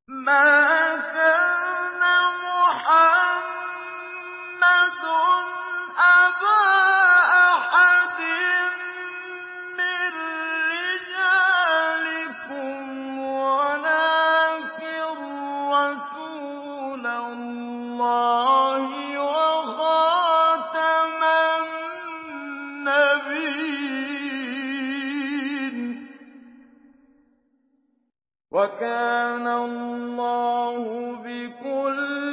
مَا كَانَ مُحَمَّدٌ أَبَا أَحَدٍ مِّن رِّجَالِكُمْ وَلَٰكِن رَّسُولَ اللَّهِ وَخَاتَمَ النَّبِيِّينَ ۗ وَكَانَ اللَّهُ بِكُلِّ